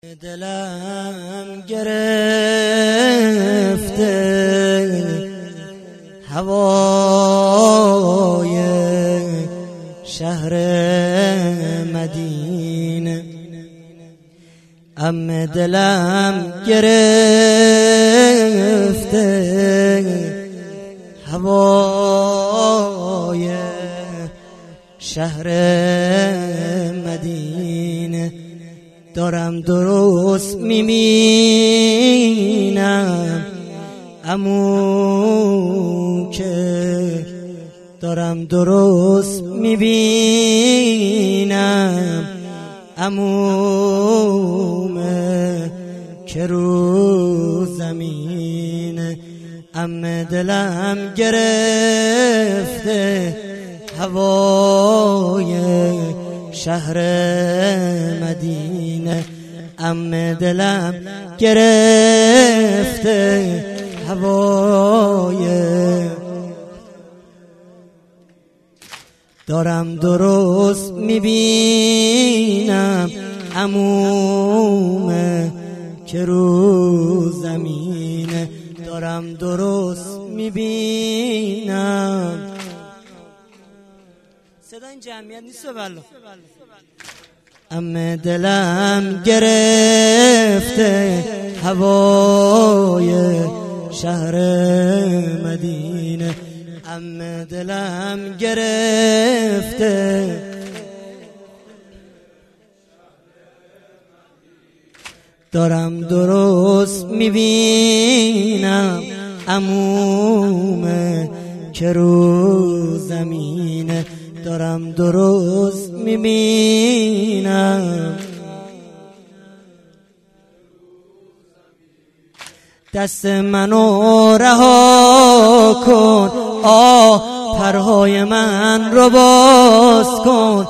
دلم گرفته هوای شهر مدینه، دلم گرفته هوای شهر مدینه. دارم درست میبینم عمو که دارم درست میبینم عمومه که رو زمینه. دلم گرفته هوای شهر مدینه، دلم گرفته هوای. دارم درست میبینم عمومه که رو زمینه، دارم درست میبینم. صدا این جمعیت نیست والله. دلم گرفته هوای شهر مدینه، دلم گرفته دارم درست میبینم عمومه که رو زمینه، دارم درست میبینم. دست منو رها کن، پرهای من رو باز کن.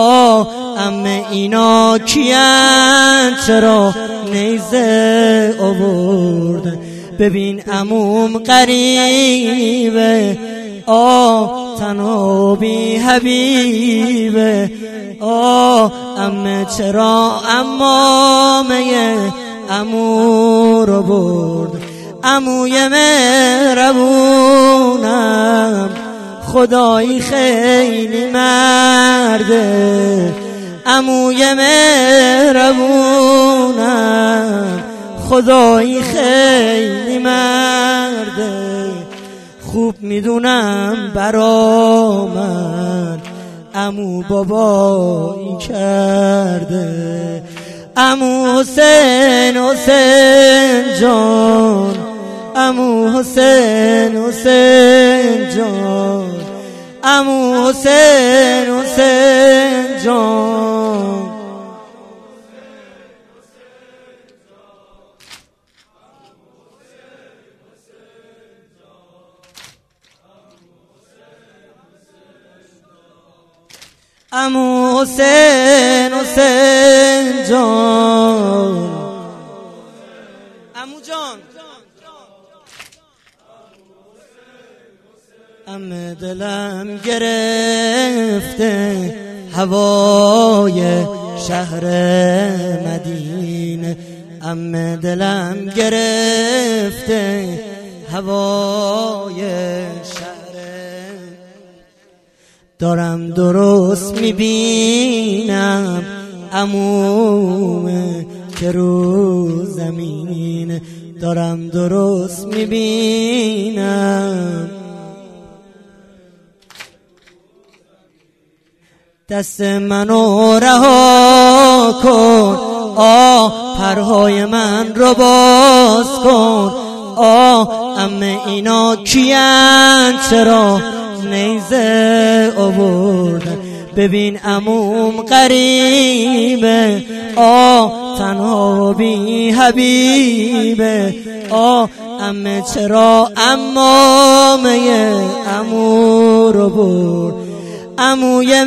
اینا کیان چرا نیزه آوردن؟ ببین عموم غریبه، تنها بی حبیبه. چرا امامه عمو رو برد؟ عموی مهربونم خدایی خیلی مرده، عموی مهربونم خدایی خیلی مرده. خوب میدونم برا من عمو بابایی کرده. عمو حسین حسین جان، عمو حسین حسین جان، عمو حسین حسین جان. عمو حسین حسین جان، عمو جان. دلم گرفته هوای شهر مدینه، دلم گرفته هوای شهر. دارم درست میبینم عمومه که رو زمینه، دارم درست میبینم. دست منو رها کن، پرهای من رو باز کن. اینا کیان چرا نیزه آوردن؟ ببین عموم غریبه، تنها بی حبیبه. چرا امامه عمو رو برد؟ عموی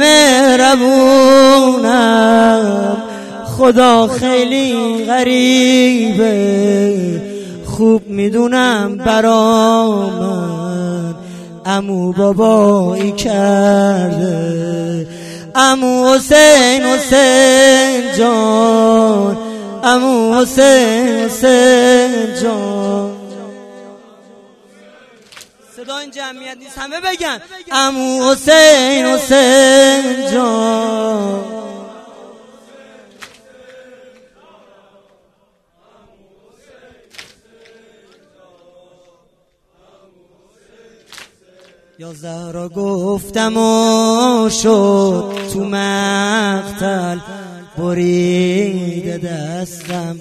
مهربونم خدا خیلی غریبه. خوب میدونم برا من عمو بابایی کرده. عمو حسین حسین جان، عمو حسین حسین جان. صدا این جمعیت نیست، همه بگن عمو حسین حسین جان. یا زهرا گفتم و شد تو مقتل بریده دستم.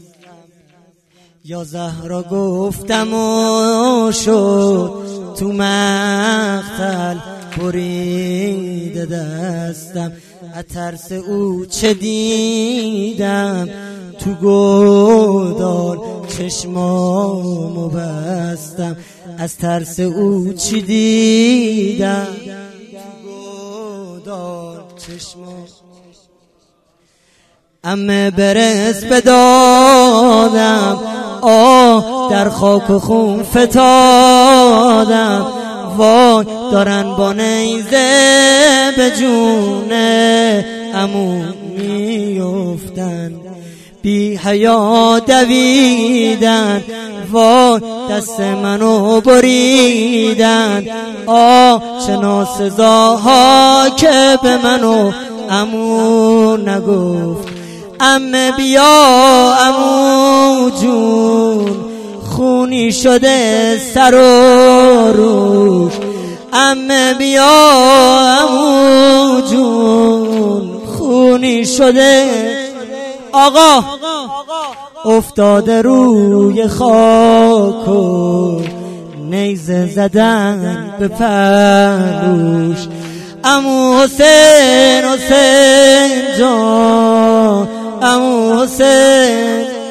یا زهرا گفتم و شد تو مقتل بریده دستم. از ترس او چه دیدم تو گودال چشمامو بستم. از ترس او چی دیدم تو گودال چشمام. عمه برس بدادم در خاک و خون فتادم. وای دارن با نیزه به جون عمو میفتن. بی حیا دویدن وای دست منو بریدن. چه ناسزاها که به منو عمو نگفت. عمه بیا عمو جون خونی شده سر و روش. عمه بیا عمو جون خونی شده. آقا افتاده روی خاک و نیزه زدن به پهلوش. عمو حسین حسین جان عمو حسین